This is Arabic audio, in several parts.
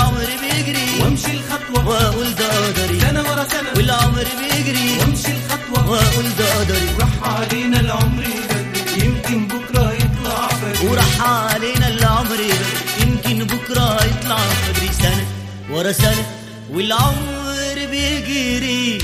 والعمر بيجري وامشي الخطوة واقول ده قدري، سنة ورا سنة والعمر بيجري وامشي الخطوة واقول ده قدري. راح علينا العمر بدري يمكن بكرة يطلع بدري، وراح علينا العمر بدري يمكن بكرة يطلع بدري. سنة ورا سنة والعمر بيجري.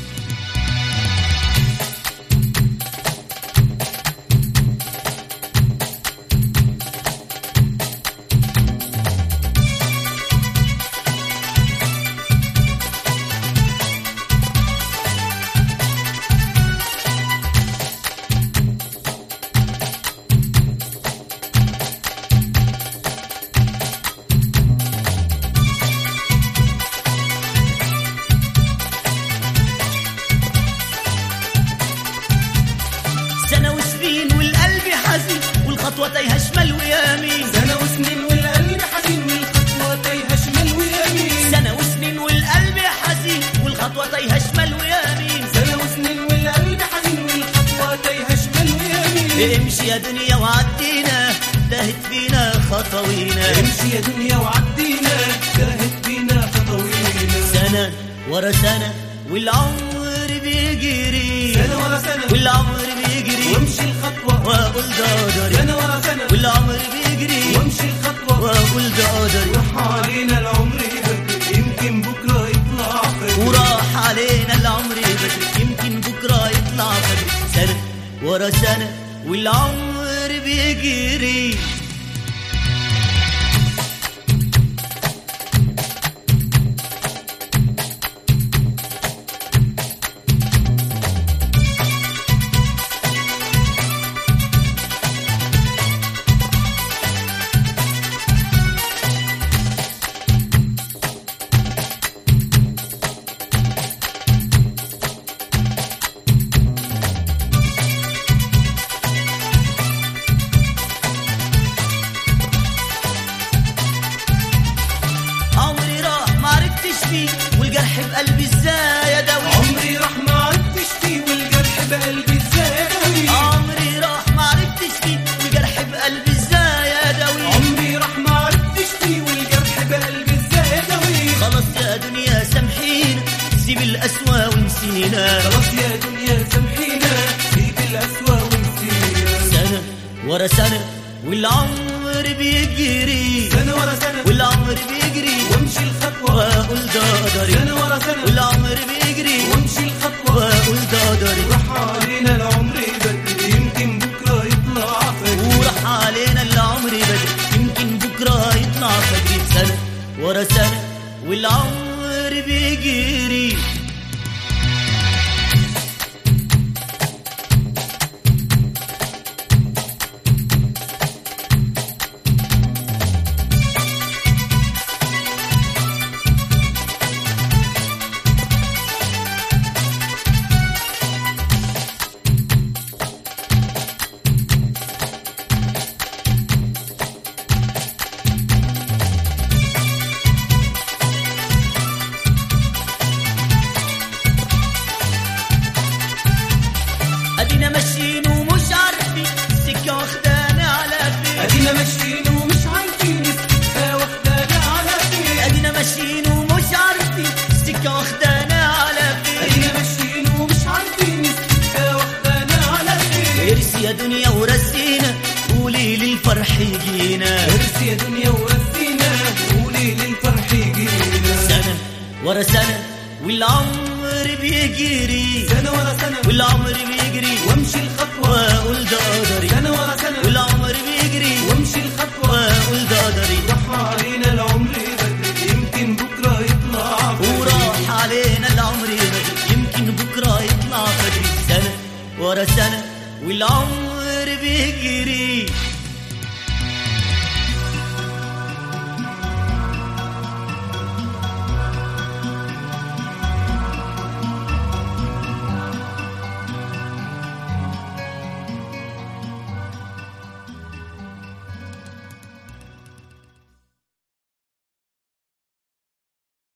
سنة وسنين والقلب حزين والخطوة تايهة شمال ويمين. سنة وسنين والقلب حزين والخطوة تايهة شمال ويمين. سنة وسنين والقلب حزين والخطوة تايهة شمال ويمين. سنة وسنين والقلب حزين والخطوة تايهة شمال ويمين. امشي يا دنيا وعدينا تاهت فينا خطوينا. امشي يا دنيا وعدينا تاهت فينا خطوينا. سنة ورا سنة والعمر بيجري. سنة ورا سنة والعمر بيجري وامشي الخطوة واقول ده قدري. سنة ورا سنة والعمر بيجري وامشي الخطوة واقول ده قدري. راح علينا العمر بدري يمكن بكرة يطلع بدري، وراح علينا العمر بدري يمكن بكرة يطلع بدري. سنة ورا سنة والعمر بيجري. عمري راح ما عرفتش فيه والجرح بقلبي ازاي اداوي. عمري راح ما عرفتش فيه والجرح بقلبي ازاي اداوي. عمري راح ما عرفتش فيه والجرح بقلبي ازاي اداوي. عمري راح ما عرفتش فيه والجرح بقلبي ازاي اداوي. خلاص يا دنيا سامحينا سيب القسوة ونسينا. خلاص يا دنيا سامحينا سيب القسوة ونسينا. سنة ورا سنة والعمر بيجري. سنة ورا سنة والعمر بيجري وامشي الخطوة واقول ده قدري. سنة ورا سنة والعمر بيجري وامشي الخطوة واقول ده قدري. راح علينا العمر بدري يمكن بكرة يطلع بدري، وراح علينا العمر بدري يمكن بكرة يطلع بدري. سنة ورا سنة والعمر بيجري. ادينا ماشيين ومش عارفين السكة واخدانا على فين. ادينا ماشيين ومش عارفين السكة واخدانا على فين. ادينا ماشيين ومش عارفين السكة واخدانا على فين. ادينا ماشيين ومش عارفين السكة واخدانا على فين. ارسي يا دنيا ورسينا قولي للفرح يجينا. ارسي يا دنيا ورسينا قولي للفرح يجينا. سنة ورا سنة والعمر بيجري. سنة ورا سنة والعمر بيجري وامشي الخطوة واقول ده قدري. سنة ورا سنة والعمر بيجري وامشي الخطوة واقول ده قدري. راح علينا العمر بدري يمكن بكرة يطلع بدري، وراح علينا العمر بدري يمكن بكرة يطلع بدري. سنة ورا سنة والعمر